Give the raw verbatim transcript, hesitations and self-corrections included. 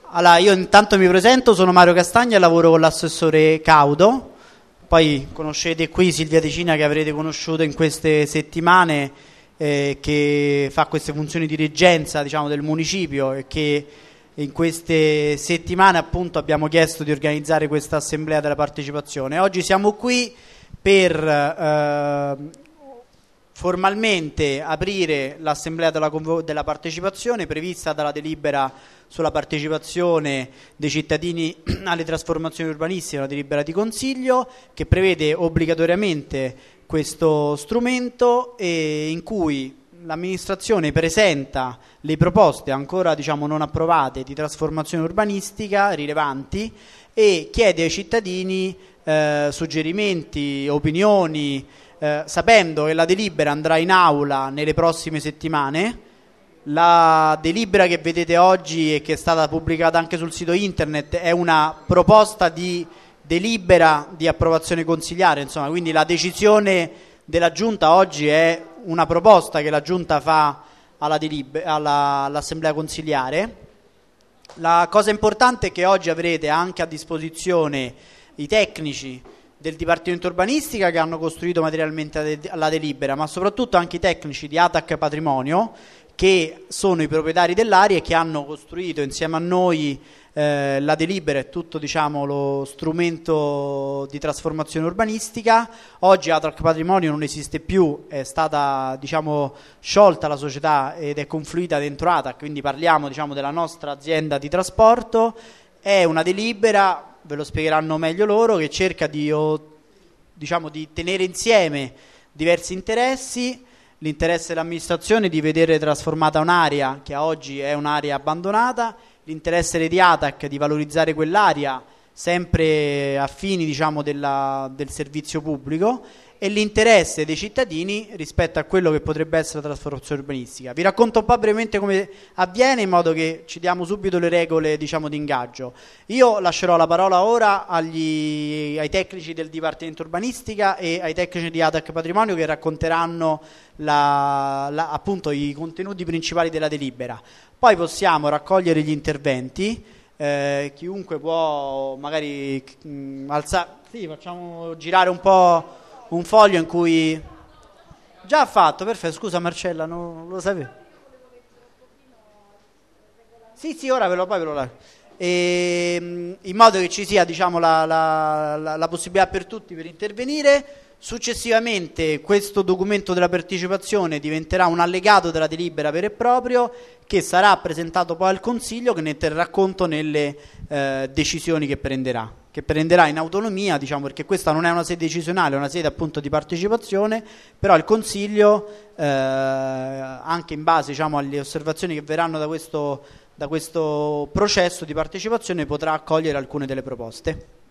Allora, io intanto mi presento, sono Mario Castagna e lavoro con l'assessore Caudo. Poi conoscete qui Silvia Decina, che avrete conosciuto in queste settimane, eh, che fa queste funzioni di reggenza, diciamo, del municipio, e che in queste settimane appunto abbiamo chiesto di organizzare questa assemblea della partecipazione. Oggi siamo qui per eh, formalmente aprire l'assemblea della, della partecipazione prevista dalla delibera sulla partecipazione dei cittadini alle trasformazioni urbanistiche, una delibera di consiglio che prevede obbligatoriamente questo strumento e in cui l'amministrazione presenta le proposte ancora, diciamo, non approvate di trasformazione urbanistica rilevanti e chiede ai cittadini eh, suggerimenti, opinioni, eh, sapendo che la delibera andrà in aula nelle prossime settimane. La delibera che vedete oggi e che è stata pubblicata anche sul sito internet è una proposta di delibera di approvazione consigliare, insomma, quindi la decisione della Giunta oggi è una proposta che la Giunta fa alla deliber- alla, all'Assemblea consigliare. La cosa importante è che oggi avrete anche a disposizione i tecnici del Dipartimento Urbanistica che hanno costruito materialmente la delibera, ma soprattutto anche i tecnici di ATAC Patrimonio, che sono i proprietari dell'area e che hanno costruito insieme a noi eh, la delibera e tutto, diciamo, lo strumento di trasformazione urbanistica. Oggi ATAC Patrimonio non esiste più, è stata, diciamo, sciolta la società ed è confluita dentro ATAC, quindi parliamo, diciamo, della nostra azienda di trasporto. È una delibera, ve lo spiegheranno meglio loro, che cerca di, diciamo, di tenere insieme diversi interessi. L'interesse dell'amministrazione di vedere trasformata un'area che oggi è un'area abbandonata, l'interesse di ATAC di valorizzare quell'area sempre a fini, diciamo, della, del servizio pubblico, e l'interesse dei cittadini rispetto a quello che potrebbe essere la trasformazione urbanistica. Vi racconto un po' brevemente come avviene, in modo che ci diamo subito le regole, diciamo, di ingaggio. Io lascerò la parola ora agli, ai tecnici del Dipartimento Urbanistica e ai tecnici di ATAC Patrimonio che racconteranno la, la, appunto i contenuti principali della delibera. Poi possiamo raccogliere gli interventi. Eh, chiunque può magari alzare, sì, facciamo girare un po' un foglio in cui già fatto, perfetto, scusa Marcella, non lo sapevo. Sì, sì, ora ve lo poi ve lo lascio. E, in modo che ci sia, diciamo, la, la, la, la possibilità per tutti per intervenire. Successivamente questo documento della partecipazione diventerà un allegato della delibera vero e proprio, che sarà presentato poi al Consiglio, che ne terrà conto nelle eh, decisioni che prenderà che prenderà in autonomia, diciamo, perché questa non è una sede decisionale, è una sede appunto di partecipazione, però il Consiglio, eh, anche in base, diciamo, alle osservazioni che verranno da questo, da questo processo di partecipazione, potrà accogliere alcune delle proposte.